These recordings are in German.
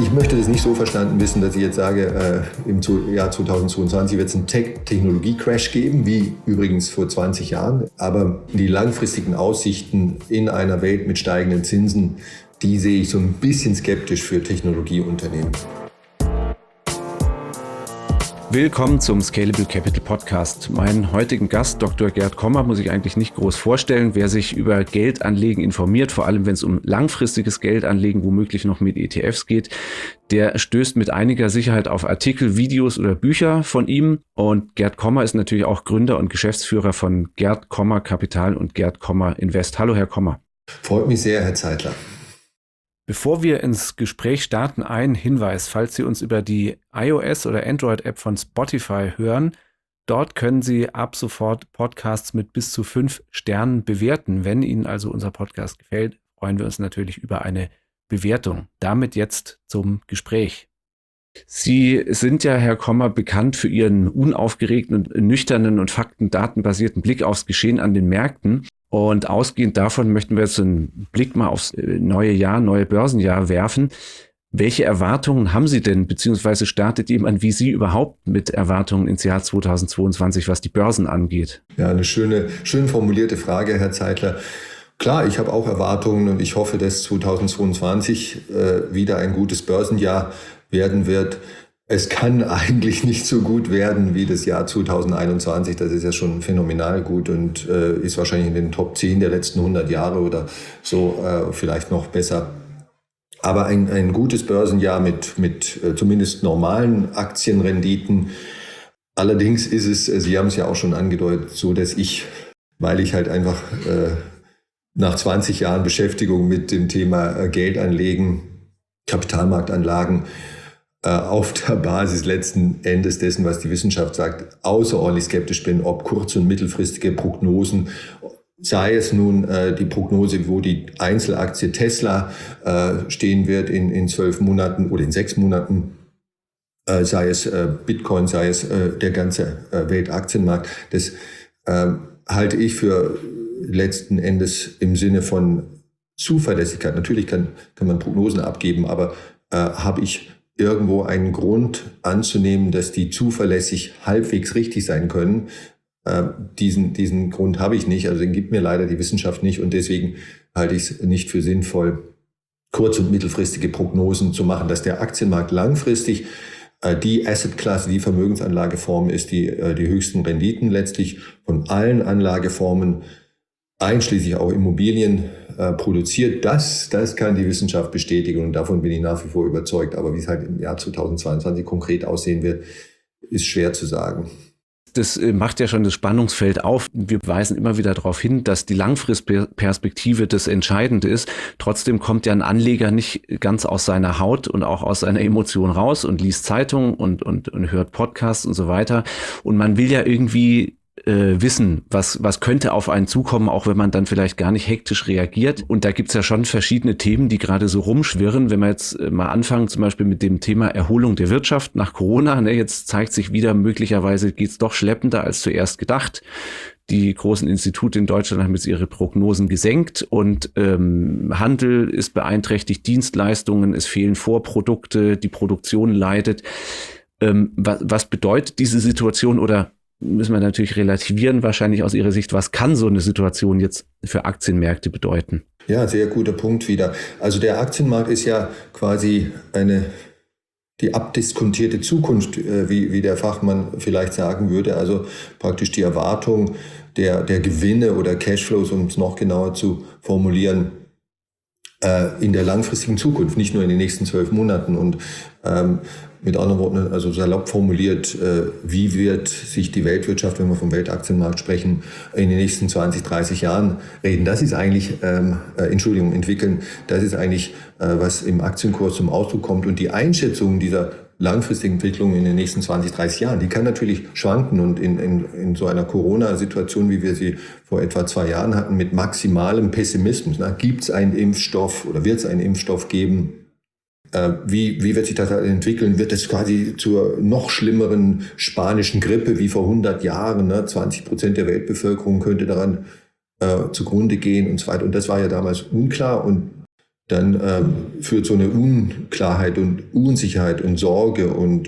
Ich möchte das nicht so verstanden wissen, dass ich jetzt sage, im Jahr 2022 wird es einen Technologie-Crash geben, wie übrigens vor 20 Jahren. Aber die langfristigen Aussichten in einer Welt mit steigenden Zinsen, die sehe ich so ein bisschen skeptisch für Technologieunternehmen. Willkommen zum Scalable Capital Podcast. Meinen heutigen Gast, Dr. Gerd Kommer, muss ich eigentlich nicht groß vorstellen. Wer sich über Geldanlegen informiert, vor allem wenn es um langfristiges Geldanlegen, womöglich noch mit ETFs geht, der stößt mit einiger Sicherheit auf Artikel, Videos oder Bücher von ihm. Und Gerd Kommer ist natürlich auch Gründer und Geschäftsführer von Gerd Kommer Kapital und Gerd Kommer Invest. Hallo, Herr Kommer. Freut mich sehr, Herr Zeitler. Bevor wir ins Gespräch starten, ein Hinweis, falls Sie uns über die iOS- oder Android-App von Spotify hören. Dort können Sie ab sofort Podcasts mit bis zu 5 Sternen bewerten. Wenn Ihnen also unser Podcast gefällt, freuen wir uns natürlich über eine Bewertung. Damit jetzt zum Gespräch. Sie sind ja, Herr Kommer, bekannt für Ihren unaufgeregten und nüchternen und faktendatenbasierten Blick aufs Geschehen an den Märkten. Und ausgehend davon möchten wir jetzt einen Blick mal aufs neue Börsenjahr werfen. Welche Erwartungen haben Sie denn, beziehungsweise startet jemand wie Sie überhaupt mit Erwartungen ins Jahr 2022, was die Börsen angeht? Ja, eine schön formulierte Frage, Herr Zeitler. Klar, ich habe auch Erwartungen und ich hoffe, dass 2022 wieder ein gutes Börsenjahr werden wird. Es kann eigentlich nicht so gut werden wie das Jahr 2021. Das ist ja schon phänomenal gut und ist wahrscheinlich in den Top 10 der letzten 100 Jahre oder so, vielleicht noch besser. Aber ein gutes Börsenjahr mit zumindest normalen Aktienrenditen. Allerdings ist es, Sie haben es ja auch schon angedeutet, so, dass weil ich halt einfach nach 20 Jahren Beschäftigung mit dem Thema Geldanlegen, Kapitalmarktanlagen, auf der Basis letzten Endes dessen, was die Wissenschaft sagt, außerordentlich skeptisch bin, ob kurz- und mittelfristige Prognosen, sei es nun die Prognose, wo die Einzelaktie Tesla stehen wird in 12 Monaten oder in 6 Monaten, sei es Bitcoin, sei es der ganze Weltaktienmarkt, das halte ich für letzten Endes im Sinne von Zuverlässigkeit. Natürlich kann man Prognosen abgeben, aber habe ich irgendwo einen Grund anzunehmen, dass die zuverlässig halbwegs richtig sein können. Diesen Grund habe ich nicht, also den gibt mir leider die Wissenschaft nicht und deswegen halte ich es nicht für sinnvoll, kurz- und mittelfristige Prognosen zu machen, dass der Aktienmarkt langfristig die Assetklasse, die Vermögensanlageform ist, die höchsten Renditen letztlich von allen Anlageformen, einschließlich auch Immobilien, produziert. Das kann die Wissenschaft bestätigen und davon bin ich nach wie vor überzeugt. Aber wie es halt im Jahr 2022 konkret aussehen wird, ist schwer zu sagen. Das macht ja schon das Spannungsfeld auf. Wir weisen immer wieder darauf hin, dass die Langfristperspektive das Entscheidende ist. Trotzdem kommt ja ein Anleger nicht ganz aus seiner Haut und auch aus seiner Emotion raus und liest Zeitungen und hört Podcasts und so weiter. Und man will ja irgendwie wissen, was könnte auf einen zukommen, auch wenn man dann vielleicht gar nicht hektisch reagiert. Und da gibt's ja schon verschiedene Themen, die gerade so rumschwirren. Wenn wir jetzt mal anfangen, zum Beispiel mit dem Thema Erholung der Wirtschaft nach Corona. Jetzt zeigt sich wieder, möglicherweise geht's doch schleppender als zuerst gedacht. Die großen Institute in Deutschland haben jetzt ihre Prognosen gesenkt und Handel ist beeinträchtigt, Dienstleistungen, es fehlen Vorprodukte, die Produktion leidet. Was bedeutet diese Situation oder müssen wir natürlich relativieren, wahrscheinlich aus Ihrer Sicht, was kann so eine Situation jetzt für Aktienmärkte bedeuten? Ja, sehr guter Punkt wieder. Also der Aktienmarkt ist ja quasi die abdiskontierte Zukunft, wie der Fachmann vielleicht sagen würde. Also praktisch die Erwartung der Gewinne oder Cashflows, um es noch genauer zu formulieren, in der langfristigen Zukunft, nicht nur in den nächsten 12 Monaten. Und mit anderen Worten, also salopp formuliert, wie wird sich die Weltwirtschaft, wenn wir vom Weltaktienmarkt sprechen, in den nächsten 20, 30 Jahren reden. Das ist eigentlich, entwickeln. Das ist eigentlich, was im Aktienkurs zum Ausdruck kommt. Und die Einschätzung dieser langfristigen Entwicklung in den nächsten 20, 30 Jahren, die kann natürlich schwanken und in so einer Corona-Situation, wie wir sie vor etwa 2 Jahren hatten, mit maximalem Pessimismus. Gibt es einen Impfstoff oder wird es einen Impfstoff geben? Wie wird sich das entwickeln? Wird es quasi zur noch schlimmeren spanischen Grippe wie vor 100 Jahren? 20% der Weltbevölkerung könnte daran zugrunde gehen und so weiter. Und das war ja damals unklar. Und dann führt so eine Unklarheit und Unsicherheit und Sorge und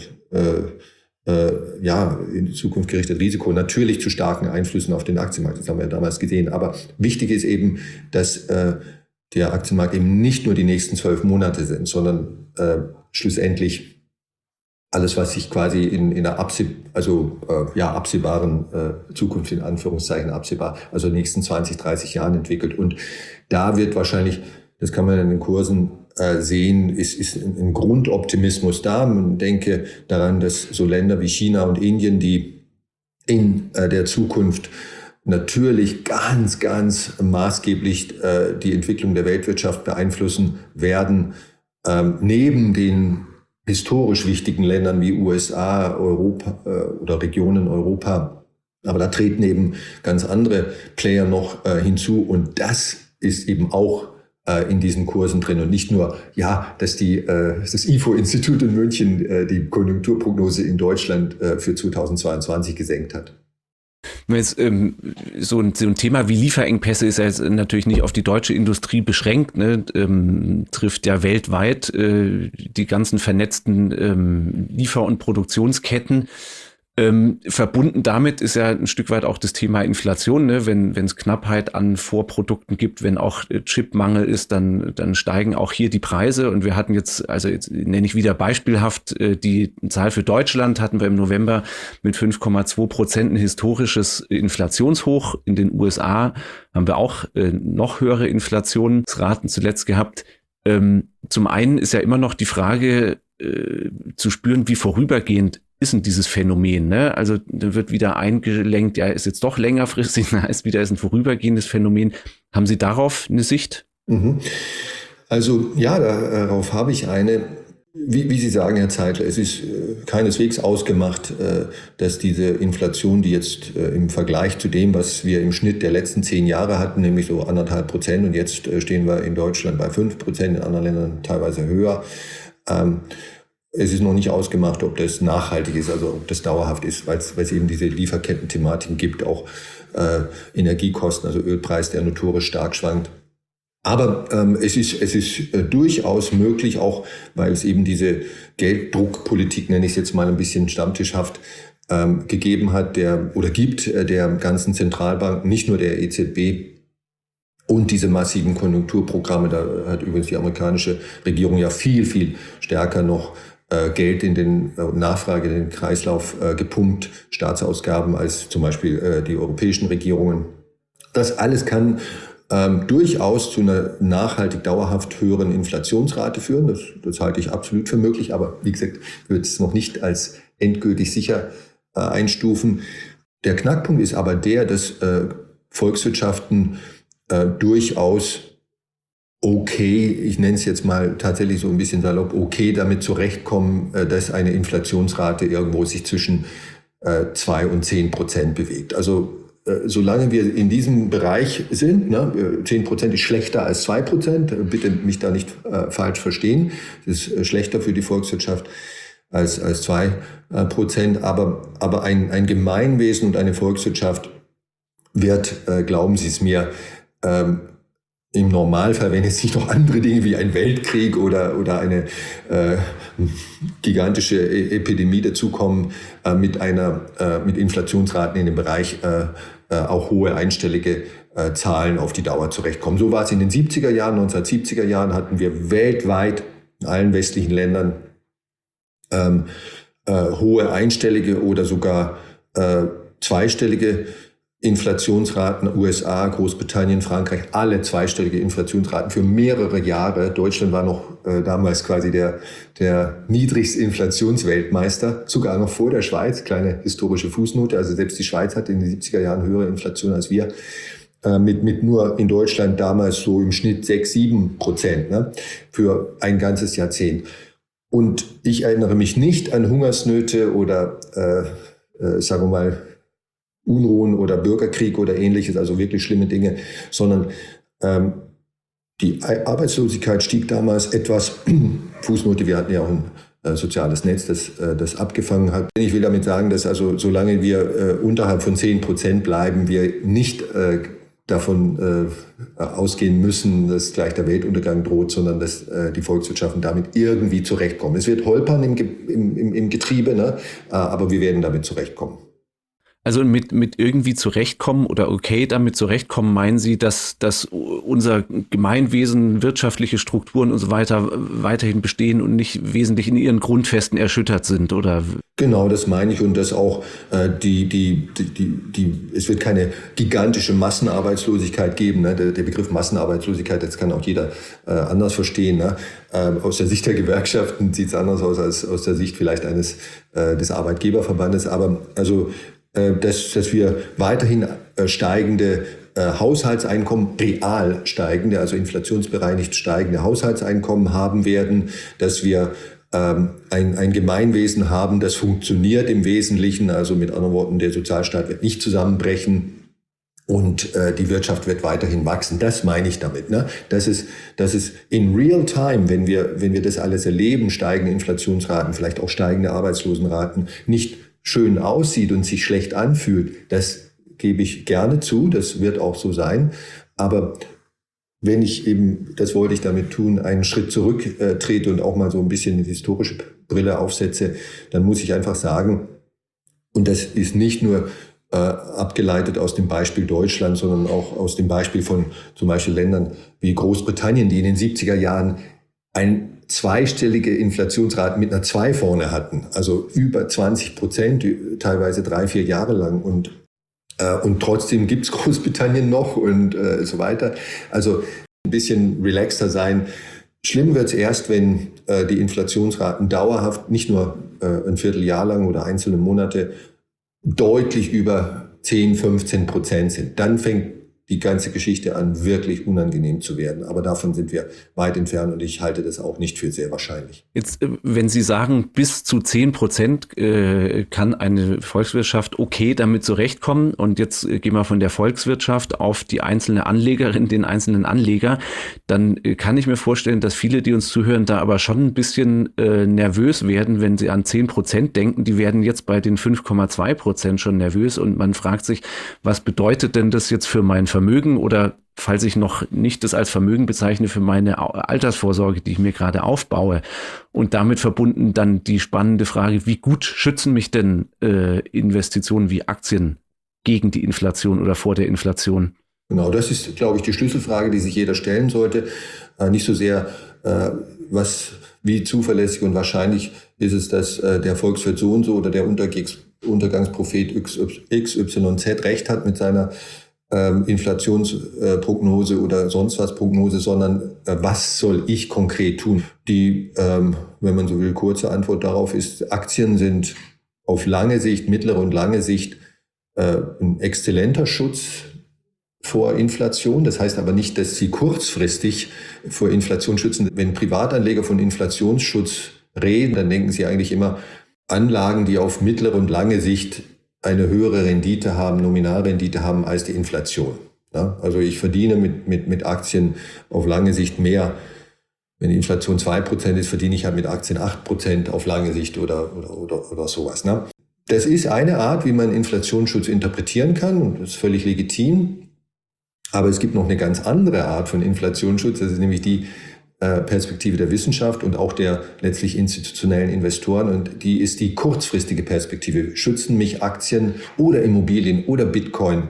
in die Zukunft gerichtet Risiko natürlich zu starken Einflüssen auf den Aktienmarkt. Das haben wir ja damals gesehen. Aber wichtig ist eben, dass der Aktienmarkt eben nicht nur die nächsten 12 Monate sind, sondern schlussendlich alles, was sich quasi in einer absehbaren Zukunft, in Anführungszeichen absehbar, also in den nächsten 20, 30 Jahren entwickelt. Und da wird wahrscheinlich, das kann man in den Kursen sehen, ist ein Grundoptimismus da. Man denke daran, dass so Länder wie China und Indien, die in der Zukunft natürlich ganz, ganz maßgeblich die Entwicklung der Weltwirtschaft beeinflussen werden, neben den historisch wichtigen Ländern wie USA, Europa oder Regionen Europa. Aber da treten eben ganz andere Player noch hinzu und das ist eben auch in diesen Kursen drin und nicht nur, dass das IFO-Institut in München die Konjunkturprognose in Deutschland für 2022 gesenkt hat. Jetzt, so ein Thema wie Lieferengpässe ist ja jetzt natürlich nicht auf die deutsche Industrie beschränkt, ne? Trifft ja weltweit die ganzen vernetzten Liefer- und Produktionsketten. Verbunden damit ist ja ein Stück weit auch das Thema Inflation, ne? Wenn es Knappheit an Vorprodukten gibt, wenn auch Chipmangel ist, dann steigen auch hier die Preise. Und wir hatten jetzt nenne ich wieder beispielhaft, die Zahl für Deutschland hatten wir im November mit 5,2% ein historisches Inflationshoch. In den USA haben wir auch noch höhere Inflationsraten zuletzt gehabt. Zum einen ist ja immer noch die Frage zu spüren, wie vorübergehend ist denn dieses Phänomen, ne? Also da wird wieder eingelenkt, ist jetzt doch längerfristig, ist ein vorübergehendes Phänomen. Haben Sie darauf eine Sicht? Also darauf habe ich eine. Wie Sie sagen, Herr Zeitler, es ist keineswegs ausgemacht, dass diese Inflation, die jetzt im Vergleich zu dem, was wir im Schnitt der letzten 10 Jahre hatten, nämlich so 1,5%, und jetzt stehen wir in Deutschland bei 5%, in anderen Ländern teilweise höher. Es ist noch nicht ausgemacht, ob das nachhaltig ist, also ob das dauerhaft ist, weil es eben diese Lieferketten-Thematiken gibt, auch Energiekosten, also Ölpreis, der notorisch stark schwankt. Aber es ist durchaus möglich, auch weil es eben diese Gelddruckpolitik, nenne ich es jetzt mal ein bisschen stammtischhaft, gegeben hat, gibt der ganzen Zentralbanken, nicht nur der EZB, und diese massiven Konjunkturprogramme. Da hat übrigens die amerikanische Regierung ja viel, viel stärker noch Geld in den Nachfrage, in den Kreislauf gepumpt, Staatsausgaben, als zum Beispiel die europäischen Regierungen. Das alles kann durchaus zu einer nachhaltig dauerhaft höheren Inflationsrate führen. Das halte ich absolut für möglich, aber wie gesagt, würde es noch nicht als endgültig sicher einstufen. Der Knackpunkt ist aber der, dass Volkswirtschaften durchaus ich nenne es jetzt mal tatsächlich so ein bisschen salopp, damit zurechtkommen, dass eine Inflationsrate irgendwo sich zwischen 2 und 10% bewegt. Also solange wir in diesem Bereich sind, 10% ist schlechter als 2%, bitte mich da nicht falsch verstehen, das ist schlechter für die Volkswirtschaft als 2%, aber ein Gemeinwesen und eine Volkswirtschaft wird, glauben Sie es mir, im Normalfall, wenn jetzt nicht noch andere Dinge wie ein Weltkrieg oder eine gigantische Epidemie dazukommen, mit Inflationsraten in dem Bereich auch hohe einstellige Zahlen auf die Dauer zurechtkommen. So war es in den 70er Jahren. 1970er Jahren hatten wir weltweit in allen westlichen Ländern hohe einstellige oder sogar zweistellige Inflationsraten, USA, Großbritannien, Frankreich, alle zweistellige Inflationsraten für mehrere Jahre. Deutschland war noch damals quasi der niedrigste Inflationsweltmeister, sogar noch vor der Schweiz. Kleine historische Fußnote, also selbst die Schweiz hatte in den 70er Jahren höhere Inflation als wir. Mit nur in Deutschland damals so im Schnitt 6-7%, für ein ganzes Jahrzehnt. Und ich erinnere mich nicht an Hungersnöte oder, sagen wir mal, Unruhen oder Bürgerkrieg oder ähnliches, also wirklich schlimme Dinge, sondern die Arbeitslosigkeit stieg damals etwas. Fußnote, wir hatten ja auch ein soziales Netz, das abgefangen hat. Ich will damit sagen, dass also solange wir unterhalb von 10% bleiben, wir nicht davon ausgehen müssen, dass gleich der Weltuntergang droht, sondern dass die Volkswirtschaften damit irgendwie zurechtkommen. Es wird holpern im Getriebe, ne? Aber wir werden damit zurechtkommen. Also mit irgendwie zurechtkommen oder okay damit zurechtkommen, meinen Sie, dass unser Gemeinwesen, wirtschaftliche Strukturen und so weiter weiterhin bestehen und nicht wesentlich in ihren Grundfesten erschüttert sind, oder? Genau, das meine ich, und dass auch es wird keine gigantische Massenarbeitslosigkeit geben. Ne? Der Begriff Massenarbeitslosigkeit, das kann auch jeder anders verstehen. Ne? Aus der Sicht der Gewerkschaften sieht es anders aus als aus der Sicht vielleicht des Arbeitgeberverbandes. Aber also dass wir weiterhin steigende Haushaltseinkommen, real steigende, also inflationsbereinigt steigende Haushaltseinkommen haben werden, dass wir ein Gemeinwesen haben, das funktioniert im Wesentlichen, also mit anderen Worten, der Sozialstaat wird nicht zusammenbrechen und die Wirtschaft wird weiterhin wachsen. Das meine ich damit. Ne? Das ist in real time, wenn wir das alles erleben, steigende Inflationsraten, vielleicht auch steigende Arbeitslosenraten, nicht schön aussieht und sich schlecht anfühlt, das gebe ich gerne zu, das wird auch so sein. Aber wenn ich eben, das wollte ich damit tun, einen Schritt zurück trete und auch mal so ein bisschen eine historische Brille aufsetze, dann muss ich einfach sagen, und das ist nicht nur abgeleitet aus dem Beispiel Deutschland, sondern auch aus dem Beispiel von zum Beispiel Ländern wie Großbritannien, die in den 70er Jahren ein zweistellige Inflationsraten mit einer 2 vorne hatten, also über 20%, teilweise 3-4 Jahre lang, und trotzdem gibt's Großbritannien noch und so weiter. Also ein bisschen relaxter sein. Schlimm wird's erst, wenn die Inflationsraten dauerhaft, nicht nur ein Vierteljahr lang oder einzelne Monate, deutlich über 10-15% sind. Dann fängt die ganze Geschichte an, wirklich unangenehm zu werden. Aber davon sind wir weit entfernt und ich halte das auch nicht für sehr wahrscheinlich. Jetzt, wenn Sie sagen, bis zu 10% kann eine Volkswirtschaft okay damit zurechtkommen, und jetzt gehen wir von der Volkswirtschaft auf die einzelne Anlegerin, den einzelnen Anleger, dann kann ich mir vorstellen, dass viele, die uns zuhören, da aber schon ein bisschen nervös werden, wenn sie an 10% denken. Die werden jetzt bei den 5,2% schon nervös und man fragt sich, was bedeutet denn das jetzt für mein Vermögen, oder falls ich noch nicht das als Vermögen bezeichne, für meine Altersvorsorge, die ich mir gerade aufbaue. Und damit verbunden dann die spannende Frage, wie gut schützen mich denn Investitionen wie Aktien gegen die Inflation oder vor der Inflation? Genau, das ist, glaube ich, die Schlüsselfrage, die sich jeder stellen sollte. Nicht so sehr, wie zuverlässig und wahrscheinlich ist es, dass der Volkswirt so und so oder der Untergangsprophet XYZ recht hat mit seiner Inflationsprognose oder sonst was Prognose, sondern was soll ich konkret tun? Die, wenn man so will, kurze Antwort darauf ist, Aktien sind auf lange Sicht, mittlere und lange Sicht ein exzellenter Schutz vor Inflation. Das heißt aber nicht, dass sie kurzfristig vor Inflation schützen. Wenn Privatanleger von Inflationsschutz reden, dann denken sie eigentlich immer Anlagen, die auf mittlere und lange Sicht eine höhere Rendite haben, Nominalrendite haben als die Inflation. Ja, also ich verdiene mit Aktien auf lange Sicht mehr. Wenn die Inflation 2% ist, verdiene ich halt mit Aktien 8% auf lange Sicht oder sowas. Ne? Das ist eine Art, wie man Inflationsschutz interpretieren kann, und das ist völlig legitim. Aber es gibt noch eine ganz andere Art von Inflationsschutz, das ist nämlich die Perspektive der Wissenschaft und auch der letztlich institutionellen Investoren, und die ist die kurzfristige Perspektive. Schützen mich Aktien oder Immobilien oder Bitcoin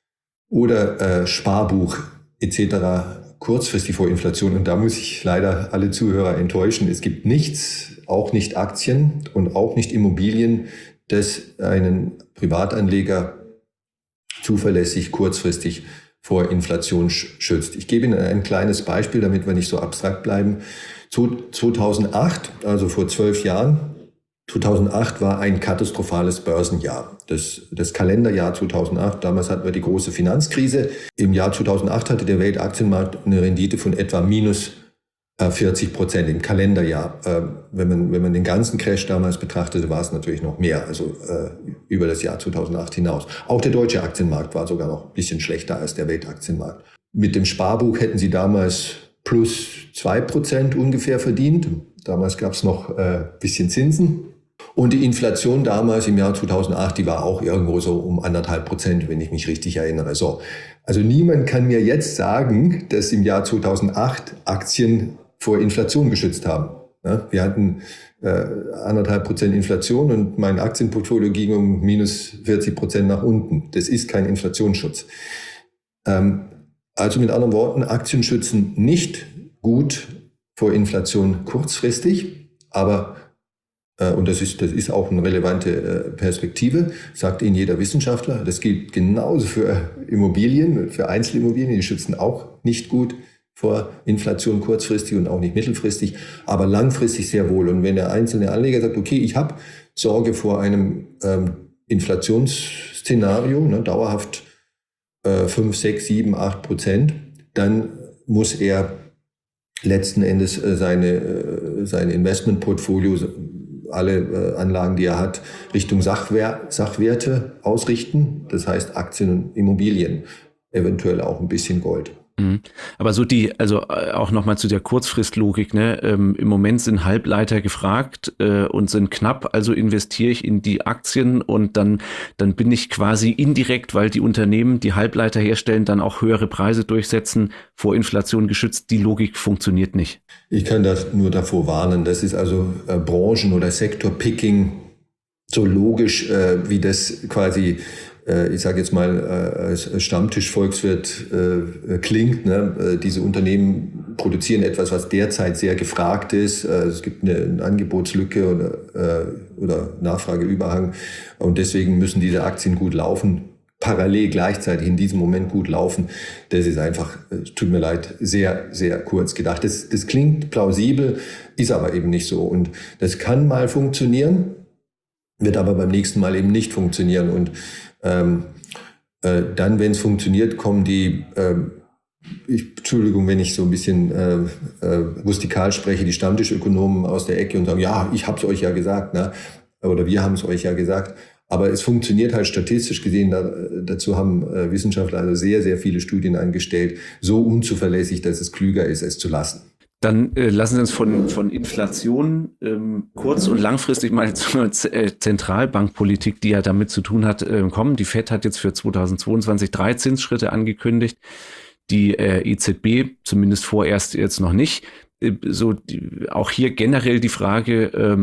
oder Sparbuch etc. kurzfristig vor Inflation? Und da muss ich leider alle Zuhörer enttäuschen. Es gibt nichts, auch nicht Aktien und auch nicht Immobilien, das einen Privatanleger zuverlässig kurzfristig vor Inflation schützt. Ich gebe Ihnen ein kleines Beispiel, damit wir nicht so abstrakt bleiben. 2008, also vor 12 Jahren, 2008 war ein katastrophales Börsenjahr. Das Kalenderjahr 2008, damals hatten wir die große Finanzkrise. Im Jahr 2008 hatte der Weltaktienmarkt eine Rendite von etwa minus 40% im Kalenderjahr. Wenn man den ganzen Crash damals betrachtete, war es natürlich noch mehr, also über das Jahr 2008 hinaus. Auch der deutsche Aktienmarkt war sogar noch ein bisschen schlechter als der Weltaktienmarkt. Mit dem Sparbuch hätten sie damals plus 2% ungefähr verdient. Damals gab es noch ein bisschen Zinsen. Und die Inflation damals im Jahr 2008, die war auch irgendwo so um 1,5%, wenn ich mich richtig erinnere. So. Also niemand kann mir jetzt sagen, dass im Jahr 2008 Aktien vor Inflation geschützt haben. Ja, wir hatten 1,5% Inflation und mein Aktienportfolio ging um minus 40% nach unten. Das ist kein Inflationsschutz. Also mit anderen Worten, Aktien schützen nicht gut vor Inflation kurzfristig, aber und das ist auch eine relevante Perspektive, sagt Ihnen jeder Wissenschaftler. Das gilt genauso für Immobilien, für Einzelimmobilien, die schützen auch nicht gut vor Inflation kurzfristig und auch nicht mittelfristig, aber langfristig sehr wohl. Und wenn der einzelne Anleger sagt, okay, ich habe Sorge vor einem Inflationsszenario, ne, dauerhaft 5, 6, 7, 8%, dann muss er letzten Endes sein Investmentportfolio, alle Anlagen, die er hat, Richtung Sachwerte ausrichten. Das heißt Aktien und Immobilien, eventuell auch ein bisschen Gold. Aber auch nochmal zu der Kurzfristlogik, ne? Im Moment sind Halbleiter gefragt und sind knapp, also investiere ich in die Aktien und dann bin ich quasi indirekt, weil die Unternehmen, die Halbleiter herstellen, dann auch höhere Preise durchsetzen, vor Inflation geschützt. Die Logik funktioniert nicht. Ich kann das nur davor warnen. Das ist also Branchen- oder Sektorpicking, so logisch wie das quasi ich sage jetzt mal, als Stammtischvolkswirt klingt. Ne? Diese Unternehmen produzieren etwas, was derzeit sehr gefragt ist. Es gibt eine Angebotslücke oder Nachfrageüberhang. Und deswegen müssen diese Aktien gut laufen, parallel gleichzeitig in diesem Moment gut laufen. Das ist einfach, tut mir leid, sehr, sehr kurz gedacht. Das klingt plausibel, ist aber eben nicht so. Und das kann mal funktionieren, wird aber beim nächsten Mal eben nicht funktionieren. Und dann, wenn es funktioniert, kommen die, Entschuldigung, wenn ich so ein bisschen rustikal spreche, die Stammtischökonomen aus der Ecke und sagen, ja, ich habe es euch ja gesagt, ne? Oder wir haben es euch ja gesagt. Aber es funktioniert halt statistisch gesehen, dazu haben Wissenschaftler also sehr, sehr viele Studien angestellt, so unzuverlässig, dass es klüger ist, es zu lassen. Dann lassen Sie uns von Inflation kurz- und langfristig mal zur Zentralbankpolitik, die ja damit zu tun hat, kommen. Die FED hat jetzt für 2022 3 Zinsschritte angekündigt. Die EZB zumindest vorerst jetzt noch nicht. Auch hier generell die Frage,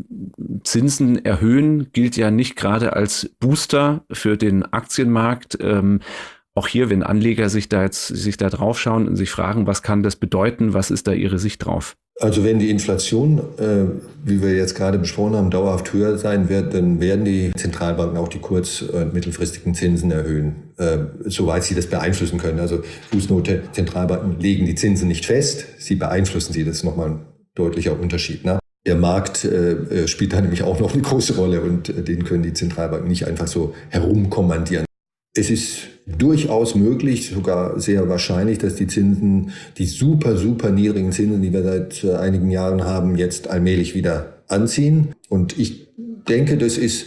Zinsen erhöhen gilt ja nicht gerade als Booster für den Aktienmarkt. Auch hier, wenn Anleger sich da drauf schauen und sich fragen, was kann das bedeuten, was ist da Ihre Sicht drauf? Also wenn die Inflation, wie wir jetzt gerade besprochen haben, dauerhaft höher sein wird, dann werden die Zentralbanken auch die kurz- und mittelfristigen Zinsen erhöhen, soweit sie das beeinflussen können. Also Fußnote, Zentralbanken legen die Zinsen nicht fest, sie beeinflussen sie. Das ist nochmal ein deutlicher Unterschied. Ne? Der Markt spielt da nämlich auch noch eine große Rolle und den können die Zentralbanken nicht einfach so herumkommandieren. Es ist durchaus möglich, sogar sehr wahrscheinlich, dass die Zinsen, die super, super niedrigen Zinsen, die wir seit einigen Jahren haben, jetzt allmählich wieder anziehen. Und ich denke, das ist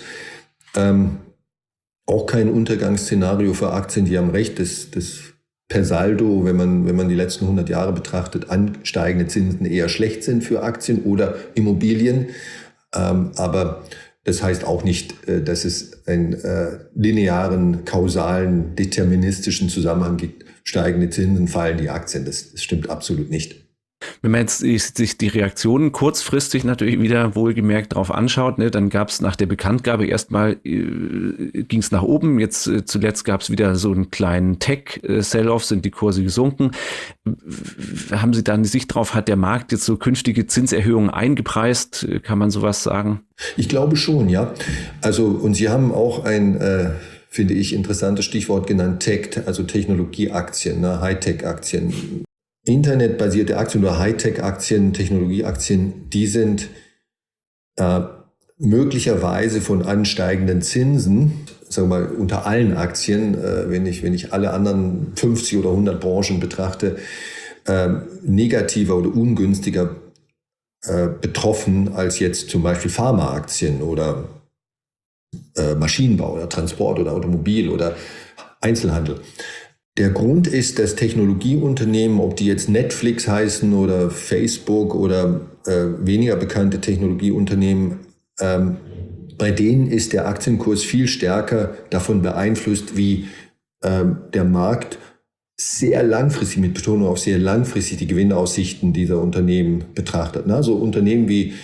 auch kein Untergangsszenario für Aktien. Die haben recht, das per Saldo, wenn man die letzten 100 Jahre betrachtet, ansteigende Zinsen eher schlecht sind für Aktien oder Immobilien. Aber das heißt auch nicht, dass es einen linearen, kausalen, deterministischen Zusammenhang gibt. Steigende Zinsen, fallen die Aktien. Das stimmt absolut nicht. Wenn man jetzt sich die Reaktionen kurzfristig natürlich wieder wohlgemerkt drauf anschaut, ne, dann gab es nach der Bekanntgabe erstmal, ging es nach oben, jetzt zuletzt gab es wieder so einen kleinen Tech-Sell-Off, sind die Kurse gesunken. Haben Sie da eine Sicht drauf, hat der Markt jetzt so künftige Zinserhöhungen eingepreist, kann man sowas sagen? Ich glaube schon, ja. Also, und Sie haben auch ein, finde ich, interessantes Stichwort genannt, Tech, also Technologieaktien, ne, Hightech-Aktien. Internetbasierte Aktien oder Hightech-Aktien, Technologieaktien, die sind möglicherweise von ansteigenden Zinsen, sagen wir mal unter allen Aktien, wenn ich alle anderen 50 oder 100 Branchen betrachte, negativer oder ungünstiger betroffen als jetzt zum Beispiel Pharmaaktien oder Maschinenbau oder Transport oder Automobil oder Einzelhandel. Der Grund ist, dass Technologieunternehmen, ob die jetzt Netflix heißen oder Facebook oder weniger bekannte Technologieunternehmen, bei denen ist der Aktienkurs viel stärker davon beeinflusst, wie der Markt sehr langfristig, mit Betonung auf sehr langfristig, die Gewinnaussichten dieser Unternehmen betrachtet. Also Unternehmen wie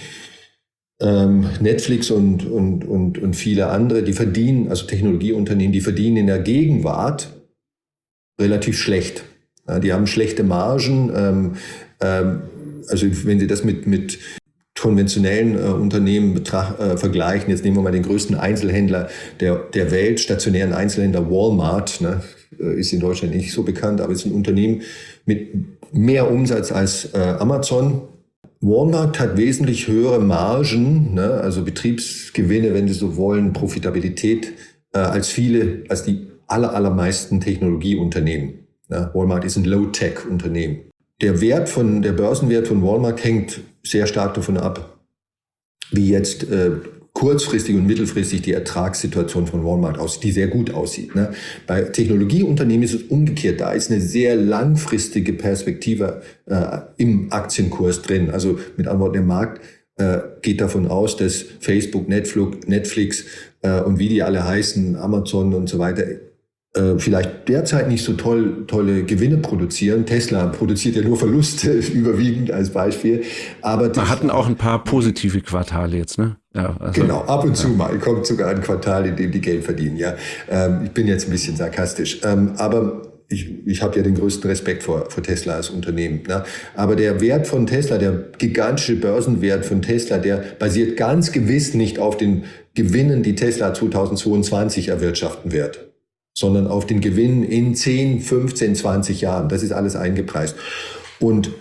Netflix und viele andere, die verdienen, also Technologieunternehmen, die verdienen in der Gegenwart relativ schlecht. Ja, die haben schlechte Margen. Also wenn Sie das mit konventionellen Unternehmen vergleichen, jetzt nehmen wir mal den größten Einzelhändler der Welt, stationären Einzelhändler Walmart, ne, ist in Deutschland nicht so bekannt, aber ist ein Unternehmen mit mehr Umsatz als Amazon. Walmart hat wesentlich höhere Margen, ne, also Betriebsgewinne, wenn Sie so wollen, Profitabilität, als die allermeisten Technologieunternehmen. Ne. Walmart ist ein Low-Tech-Unternehmen. Der Börsenwert von Walmart hängt sehr stark davon ab, wie jetzt kurzfristig und mittelfristig die Ertragssituation von Walmart aussieht, die sehr gut aussieht. Ne? Bei Technologieunternehmen ist es umgekehrt. Da ist eine sehr langfristige Perspektive im Aktienkurs drin. Also mit anderen Worten, der Markt geht davon aus, dass Facebook, Netflix und wie die alle heißen, Amazon und so weiter, vielleicht derzeit nicht so tolle Gewinne produzieren. Tesla produziert ja nur Verluste, überwiegend als Beispiel. Aber wir hatten auch ein paar positive Quartale jetzt, ne? Ja, also, genau, ab und zu mal kommt sogar ein Quartal, in dem die Geld verdienen. Ja, ich bin jetzt ein bisschen sarkastisch, aber ich habe ja den größten Respekt vor Tesla als Unternehmen. Ne? Aber der Wert von Tesla, der gigantische Börsenwert von Tesla, der basiert ganz gewiss nicht auf den Gewinnen, die Tesla 2022 erwirtschaften wird, sondern auf den Gewinn in 10, 15, 20 Jahren. Das ist alles eingepreist. Und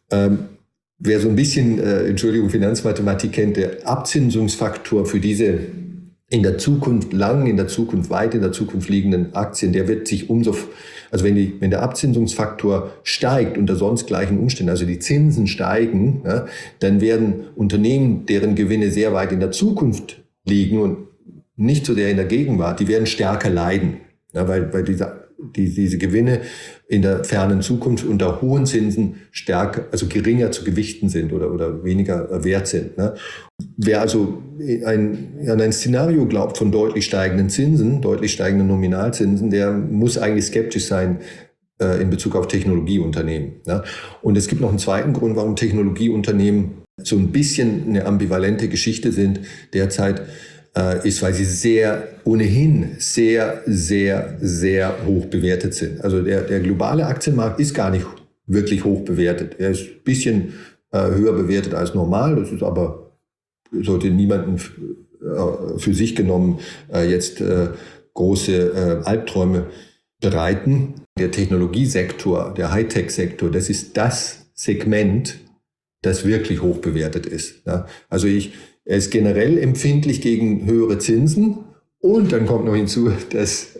wer so ein bisschen, Finanzmathematik kennt, der Abzinsungsfaktor für diese in der Zukunft, weit in der Zukunft liegenden Aktien, der wird sich also wenn der Abzinsungsfaktor steigt unter sonst gleichen Umständen, also die Zinsen steigen, ja, dann werden Unternehmen, deren Gewinne sehr weit in der Zukunft liegen und nicht so sehr in der Gegenwart, die werden stärker leiden. Ja, weil diese Gewinne in der fernen Zukunft unter hohen Zinsen geringer zu gewichten sind oder weniger wert sind. Ne? Wer also an ein Szenario glaubt von deutlich steigenden Nominalzinsen, der muss eigentlich skeptisch sein in Bezug auf Technologieunternehmen. Ne? Und es gibt noch einen zweiten Grund, warum Technologieunternehmen so ein bisschen eine ambivalente Geschichte sind derzeit, ist, weil sie ohnehin sehr, sehr, sehr hoch bewertet sind. Also der globale Aktienmarkt ist gar nicht wirklich hoch bewertet. Er ist ein bisschen höher bewertet als normal. Das ist aber, sollte niemanden für sich genommen jetzt große Albträume bereiten. Der Technologiesektor, der Hightech-Sektor, das ist das Segment, das wirklich hoch bewertet ist. Ja? Also er ist generell empfindlich gegen höhere Zinsen und dann kommt noch hinzu, dass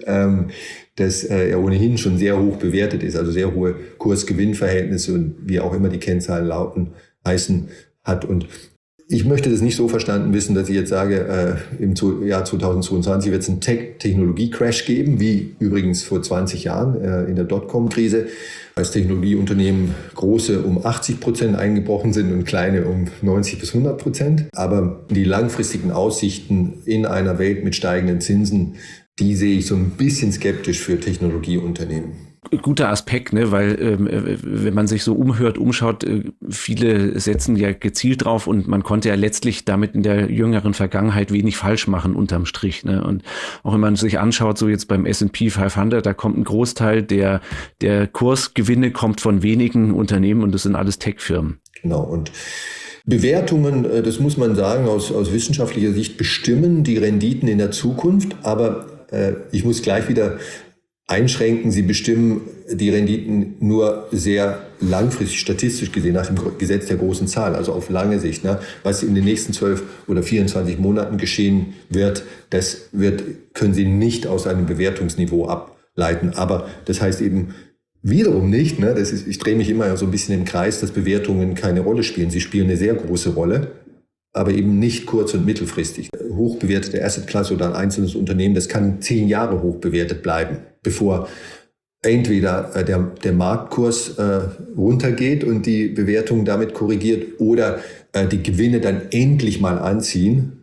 er ohnehin schon sehr hoch bewertet ist, also sehr hohe Kurs-Gewinn-Verhältnisse und wie auch immer die Kennzahlen heißen hat. Und ich möchte das nicht so verstanden wissen, dass ich jetzt sage, im Jahr 2022 wird es einen Technologie-Crash geben, wie übrigens vor 20 Jahren in der Dotcom-Krise, als Technologieunternehmen große um 80% eingebrochen sind und kleine um 90-100%. Aber die langfristigen Aussichten in einer Welt mit steigenden Zinsen, die sehe ich so ein bisschen skeptisch für Technologieunternehmen. Guter Aspekt, ne? Weil wenn man sich so umschaut, viele setzen ja gezielt drauf und man konnte ja letztlich damit in der jüngeren Vergangenheit wenig falsch machen unterm Strich. Ne? Und auch wenn man sich anschaut, so jetzt beim S&P 500, da kommt ein Großteil der Kursgewinne kommt von wenigen Unternehmen und das sind alles Tech-Firmen. Genau, und Bewertungen, das muss man sagen, aus wissenschaftlicher Sicht bestimmen die Renditen in der Zukunft, aber ich muss gleich wieder einschränken, sie bestimmen die Renditen nur sehr langfristig, statistisch gesehen, nach dem Gesetz der großen Zahl, also auf lange Sicht. Ne? Was in den nächsten 12 oder 24 Monaten geschehen wird, können Sie nicht aus einem Bewertungsniveau ableiten. Aber das heißt eben wiederum nicht, ne? Ich drehe mich immer so ein bisschen im Kreis, dass Bewertungen keine Rolle spielen. Sie spielen eine sehr große Rolle, aber eben nicht kurz- und mittelfristig. Hochbewertete Assetklasse oder ein einzelnes Unternehmen, das kann 10 Jahre hoch bewertet bleiben, bevor entweder der Marktkurs runtergeht und die Bewertung damit korrigiert oder die Gewinne dann endlich mal anziehen.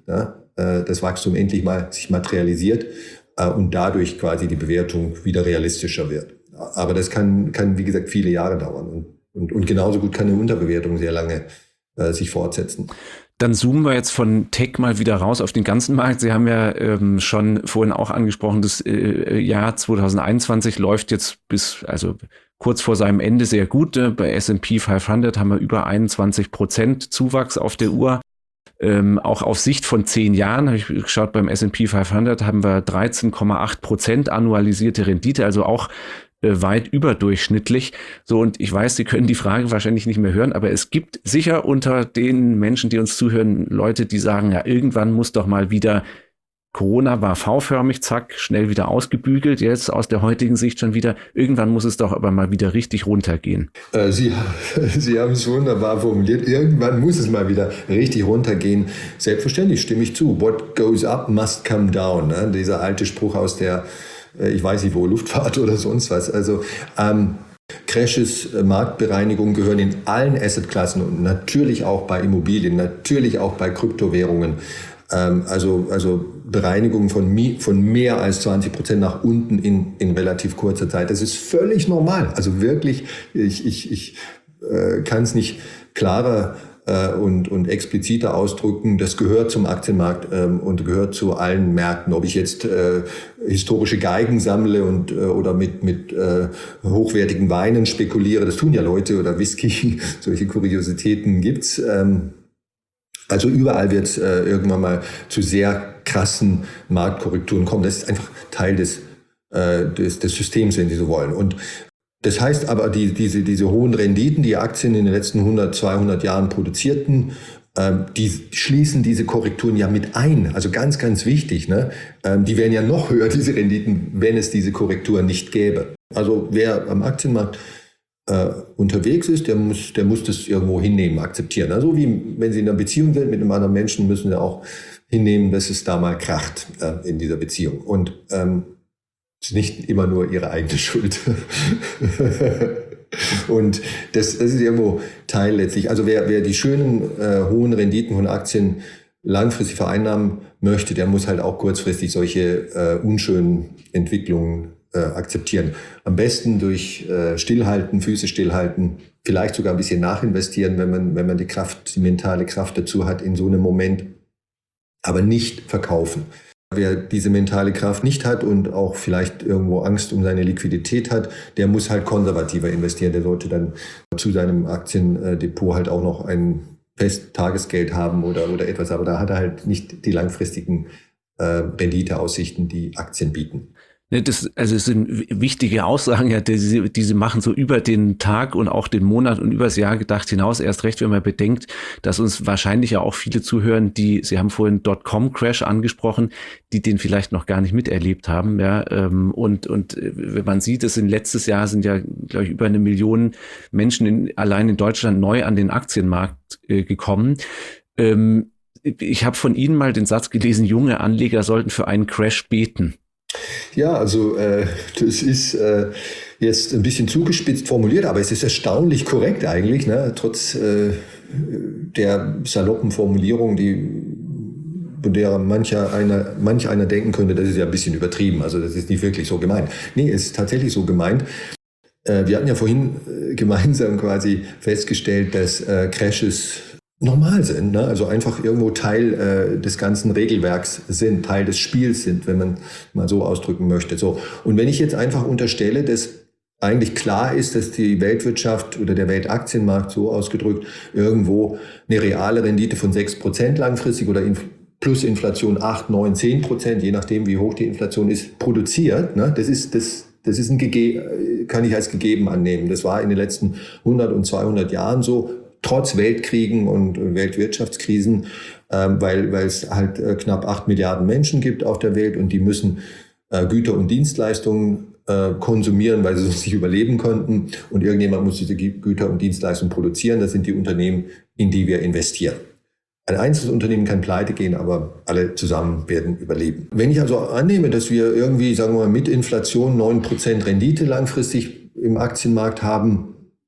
ja, das Wachstum endlich mal sich materialisiert und dadurch quasi die Bewertung wieder realistischer wird. Aber das kann wie gesagt, viele Jahre dauern. Und genauso gut kann eine Unterbewertung sehr lange sich fortsetzen. Dann zoomen wir jetzt von Tech mal wieder raus auf den ganzen Markt. Sie haben ja schon vorhin auch angesprochen, das Jahr 2021 läuft jetzt also kurz vor seinem Ende sehr gut. Bei S&P 500 haben wir über 21% Zuwachs auf der Uhr. Auch auf Sicht von 10 Jahren, habe ich geschaut, beim S&P 500 haben wir 13,8% annualisierte Rendite, also auch weit überdurchschnittlich. So, und ich weiß, Sie können die Frage wahrscheinlich nicht mehr hören, aber es gibt sicher unter den Menschen, die uns zuhören, Leute, die sagen, ja, irgendwann muss doch mal wieder, Corona war V-förmig, zack, schnell wieder ausgebügelt, jetzt aus der heutigen Sicht schon wieder, irgendwann muss es doch aber mal wieder richtig runtergehen. Sie haben es wunderbar formuliert, irgendwann muss es mal wieder richtig runtergehen. Selbstverständlich stimme ich zu. What goes up must come down. Ne? Dieser alte Spruch aus der ich weiß nicht wo, Luftfahrt oder sonst was. Also Crashes, Marktbereinigung gehören in allen Assetklassen und natürlich auch bei Immobilien, natürlich auch bei Kryptowährungen. Also Bereinigung von mehr als 20% nach unten in relativ kurzer Zeit. Das ist völlig normal. Also wirklich, ich kann es nicht klarer und expliziter ausdrücken, das gehört zum Aktienmarkt und gehört zu allen Märkten. Ob ich jetzt historische Geigen sammle oder mit hochwertigen Weinen spekuliere, das tun ja Leute, oder Whisky, solche Kuriositäten gibt's. Also überall wird es irgendwann mal zu sehr krassen Marktkorrekturen kommen. Das ist einfach Teil des Systems, wenn Sie so wollen. Und das heißt aber, diese hohen Renditen, die Aktien in den letzten 100, 200 Jahren produzierten, die schließen diese Korrekturen ja mit ein. Also ganz, ganz wichtig, ne? Die wären ja noch höher, diese Renditen, wenn es diese Korrekturen nicht gäbe. Also wer am Aktienmarkt unterwegs ist, der muss das irgendwo hinnehmen, akzeptieren. Also wie wenn Sie in einer Beziehung sind mit einem anderen Menschen, müssen Sie auch hinnehmen, dass es da mal kracht in dieser Beziehung. Und ist nicht immer nur ihre eigene Schuld. Und das ist irgendwo Teil letztlich. Also wer die schönen, hohen Renditen von Aktien langfristig vereinnahmen möchte, der muss halt auch kurzfristig solche unschönen Entwicklungen akzeptieren. Am besten durch Stillhalten, Füße stillhalten, vielleicht sogar ein bisschen nachinvestieren, wenn man die mentale Kraft dazu hat in so einem Moment, aber nicht verkaufen. Wer diese mentale Kraft nicht hat und auch vielleicht irgendwo Angst um seine Liquidität hat, der muss halt konservativer investieren. Der sollte dann zu seinem Aktiendepot halt auch noch ein Festtagesgeld haben oder etwas. Aber da hat er halt nicht die langfristigen Renditeaussichten, die Aktien bieten. Also es sind wichtige Aussagen, ja, die sie machen so über den Tag und auch den Monat und übers Jahr gedacht hinaus. Erst recht, wenn man bedenkt, dass uns wahrscheinlich ja auch viele zuhören, Sie haben vorhin .com-Crash angesprochen, die den vielleicht noch gar nicht miterlebt haben. Ja, und wenn man sieht, es letztes Jahr sind ja, glaube ich, über 1 Million Menschen allein in Deutschland neu an den Aktienmarkt gekommen. Ich habe von Ihnen mal den Satz gelesen, junge Anleger sollten für einen Crash beten. Ja, also das ist jetzt ein bisschen zugespitzt formuliert, aber es ist erstaunlich korrekt eigentlich, ne? Trotz der saloppen Formulierung, von der manch einer denken könnte, das ist ja ein bisschen übertrieben, also das ist nicht wirklich so gemeint. Nee, es ist tatsächlich so gemeint. Wir hatten ja vorhin gemeinsam quasi festgestellt, dass Crashes normal sind, ne? Also einfach irgendwo Teil des ganzen Regelwerks sind, Teil des Spiels sind, wenn man mal so ausdrücken möchte. So. Und wenn ich jetzt einfach unterstelle, dass eigentlich klar ist, dass die Weltwirtschaft oder der Weltaktienmarkt so ausgedrückt irgendwo eine reale Rendite von 6% langfristig oder plus Inflation 8, 9, 10%, je nachdem wie hoch die Inflation ist, produziert, ne? Das ist kann ich als gegeben annehmen. Das war in den letzten 100 und 200 Jahren so, trotz Weltkriegen und Weltwirtschaftskrisen, weil es halt knapp 8 Milliarden Menschen gibt auf der Welt und die müssen Güter und Dienstleistungen konsumieren, weil sie sonst nicht überleben könnten. Und irgendjemand muss diese Güter und Dienstleistungen produzieren. Das sind die Unternehmen, in die wir investieren. Ein einzelnes Unternehmen kann pleite gehen, aber alle zusammen werden überleben. Wenn ich also annehme, dass wir irgendwie, sagen wir mal, mit Inflation 9% Rendite langfristig im Aktienmarkt haben,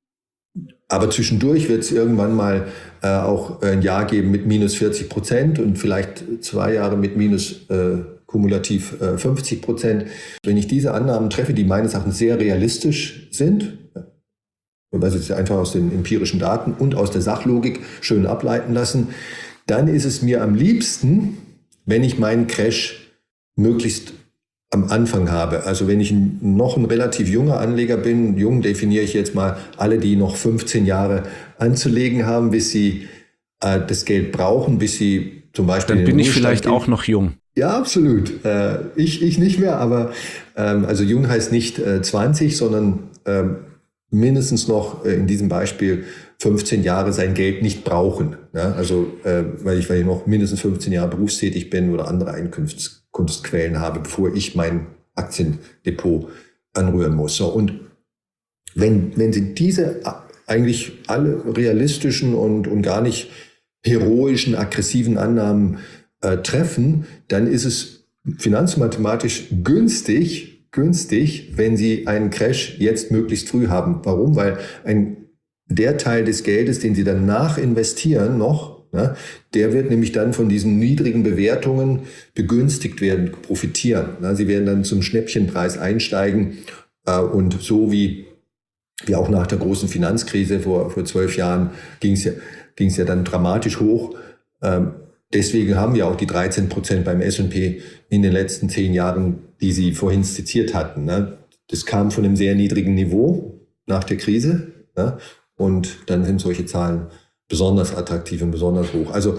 Aber zwischendurch wird es irgendwann mal auch ein Jahr geben mit minus 40% und vielleicht 2 Jahre mit minus kumulativ 50%. Wenn ich diese Annahmen treffe, die meines Erachtens sehr realistisch sind, weil sie es einfach aus den empirischen Daten und aus der Sachlogik schön ableiten lassen, dann ist es mir am liebsten, wenn ich meinen Crash möglichst am Anfang habe. Also wenn ich noch ein relativ junger Anleger bin, jung definiere ich jetzt mal alle, die noch 15 Jahre anzulegen haben, bis sie das Geld brauchen, bis sie zum Beispiel... Dann bin ich vielleicht auch noch jung. Ja, absolut. Ich nicht mehr, aber also jung heißt nicht 20, sondern mindestens noch in diesem Beispiel 15 Jahre sein Geld nicht brauchen. Ja? Also weil ich noch mindestens 15 Jahre berufstätig bin oder andere Einkunftsquellen habe, bevor ich mein Aktiendepot anrühren muss. So, und wenn Sie diese eigentlich alle realistischen und gar nicht heroischen, aggressiven Annahmen treffen, dann ist es finanzmathematisch günstig, wenn Sie einen Crash jetzt möglichst früh haben. Warum? Weil der Teil des Geldes, den Sie danach investieren noch, der wird nämlich dann von diesen niedrigen Bewertungen begünstigt werden, profitieren. Sie werden dann zum Schnäppchenpreis einsteigen und so wie auch nach der großen Finanzkrise vor 12 Jahren ging es ja dann dramatisch hoch. Deswegen haben wir auch die 13% beim S&P in den letzten 10 Jahren, die Sie vorhin skizziert hatten. Das kam von einem sehr niedrigen Niveau nach der Krise und dann sind solche Zahlen besonders attraktiv und besonders hoch. Also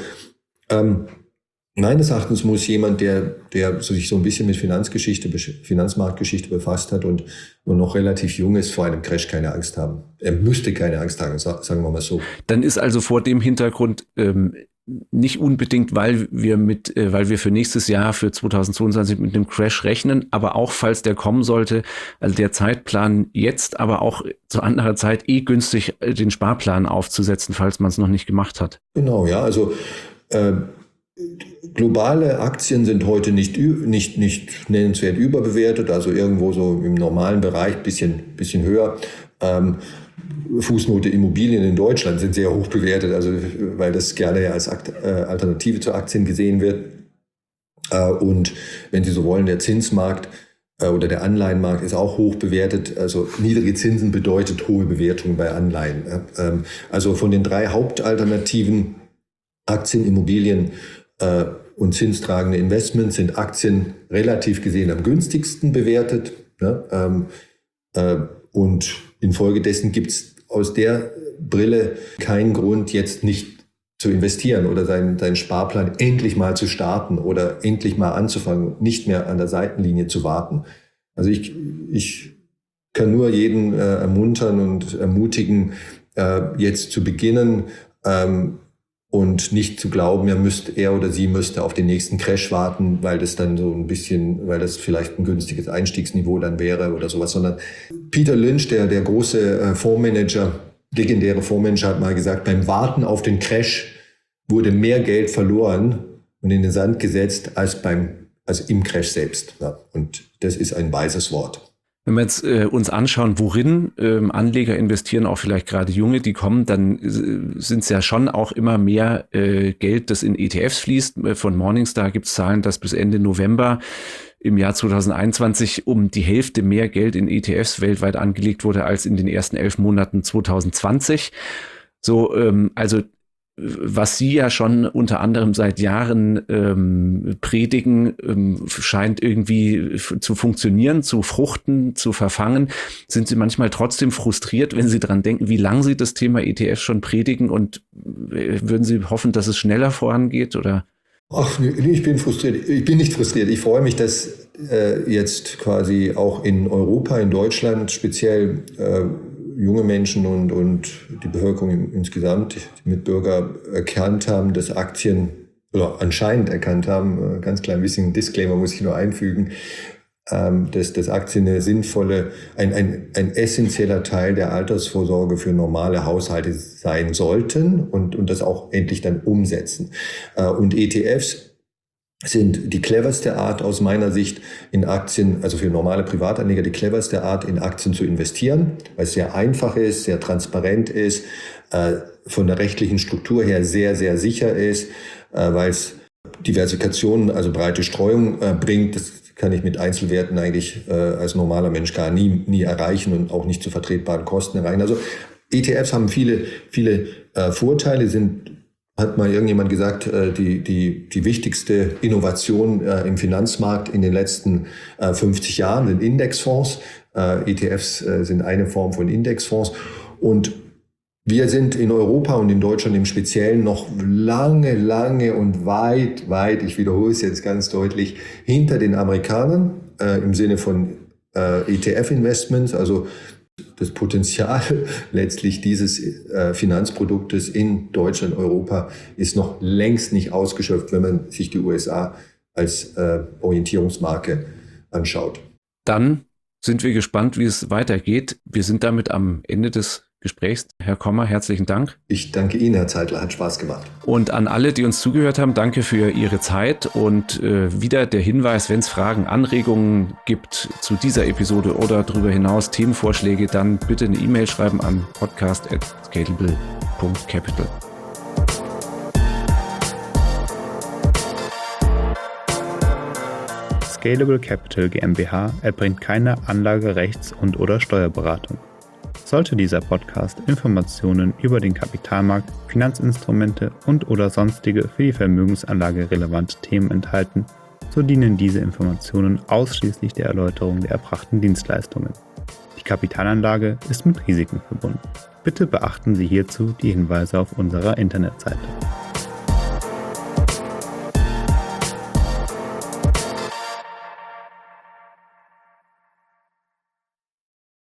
meines Erachtens muss jemand, der sich so ein bisschen mit Finanzmarktgeschichte befasst hat und noch relativ jung ist, vor einem Crash keine Angst haben. Er müsste keine Angst haben, sagen wir mal so. Dann ist also vor dem Hintergrund nicht unbedingt, weil wir für nächstes Jahr, für 2022 mit einem Crash rechnen, aber auch falls der kommen sollte, also der Zeitplan jetzt, aber auch zu anderer Zeit günstig, den Sparplan aufzusetzen, falls man es noch nicht gemacht hat. Genau, ja, also globale Aktien sind heute nicht nennenswert überbewertet, also irgendwo so im normalen Bereich bisschen höher. Fußnote Immobilien in Deutschland sind sehr hoch bewertet, also weil das gerne als Alternative zu Aktien gesehen wird. Und wenn Sie so wollen, der Zinsmarkt oder der Anleihenmarkt ist auch hoch bewertet. Also niedrige Zinsen bedeutet hohe Bewertungen bei Anleihen. Also von den 3 Hauptalternativen Aktien, Immobilien und zinstragende Investments sind Aktien relativ gesehen am günstigsten bewertet. Und infolgedessen gibt es aus der Brille keinen Grund, jetzt nicht zu investieren oder seinen Sparplan endlich mal zu starten oder endlich mal anzufangen, nicht mehr an der Seitenlinie zu warten. Also ich kann nur jeden ermuntern und ermutigen, jetzt zu beginnen und nicht zu glauben, er oder sie müsste auf den nächsten Crash warten, weil das dann so ein bisschen, weil das vielleicht ein günstiges Einstiegsniveau dann wäre oder sowas, sondern Peter Lynch, der große Fondsmanager, legendäre Fondsmanager, hat mal gesagt, beim Warten auf den Crash wurde mehr Geld verloren und in den Sand gesetzt als im Crash selbst. Ja, und das ist ein weises Wort. Wenn wir jetzt uns anschauen, worin Anleger investieren, auch vielleicht gerade Junge, die kommen, dann sind es ja schon auch immer mehr Geld, das in ETFs fließt. Von Morningstar gibt es Zahlen, dass bis Ende November im Jahr 2021 um die Hälfte mehr Geld in ETFs weltweit angelegt wurde als in den ersten 11 Monaten 2020. So, also was Sie ja schon unter anderem seit Jahren predigen, scheint irgendwie zu funktionieren, zu fruchten, zu verfangen. Sind Sie manchmal trotzdem frustriert, wenn Sie dran denken, wie lange Sie das Thema ETF schon predigen, und würden Sie hoffen, dass es schneller vorangeht, oder? Ach, ich bin frustriert. Ich bin nicht frustriert. Ich freue mich, dass jetzt quasi auch in Europa, in Deutschland speziell junge Menschen und die Bevölkerung insgesamt, die Mitbürger erkannt haben, dass Aktien, oder anscheinend erkannt haben, ganz klein bisschen Disclaimer muss ich nur einfügen, dass Aktien eine sinnvolle, ein essentieller Teil der Altersvorsorge für normale Haushalte sein sollten und das auch endlich dann umsetzen. Und ETFs sind die cleverste Art aus meiner Sicht in Aktien, also für normale Privatanleger, die cleverste Art in Aktien zu investieren, weil es sehr einfach ist, sehr transparent ist, von der rechtlichen Struktur her sehr, sehr sicher ist, weil es Diversifikation, also breite Streuung bringt. Das kann ich mit Einzelwerten eigentlich als normaler Mensch gar nie erreichen und auch nicht zu vertretbaren Kosten erreichen. Also ETFs haben viele Vorteile, hat mal irgendjemand gesagt, die wichtigste Innovation im Finanzmarkt in den letzten 50 Jahren sind Indexfonds. ETFs sind eine Form von Indexfonds. Und wir sind in Europa und in Deutschland im Speziellen noch lange und weit, ich wiederhole es jetzt ganz deutlich, hinter den Amerikanern im Sinne von ETF-Investments, also das Potenzial letztlich dieses Finanzproduktes in Deutschland, Europa ist noch längst nicht ausgeschöpft, wenn man sich die USA als Orientierungsmarke anschaut. Dann sind wir gespannt, wie es weitergeht. Wir sind damit am Ende des Gesprächs. Herr Kommer, herzlichen Dank. Ich danke Ihnen, Herr Zeitler, hat Spaß gemacht. Und an alle, die uns zugehört haben, danke für Ihre Zeit und wieder der Hinweis, wenn es Fragen, Anregungen gibt zu dieser Episode oder darüber hinaus Themenvorschläge, dann bitte eine E-Mail schreiben an podcast@scalable.capital. Scalable Capital GmbH erbringt keine Anlagerechts- und/oder Steuerberatung. Sollte dieser Podcast Informationen über den Kapitalmarkt, Finanzinstrumente und/oder sonstige für die Vermögensanlage relevante Themen enthalten, so dienen diese Informationen ausschließlich der Erläuterung der erbrachten Dienstleistungen. Die Kapitalanlage ist mit Risiken verbunden. Bitte beachten Sie hierzu die Hinweise auf unserer Internetseite.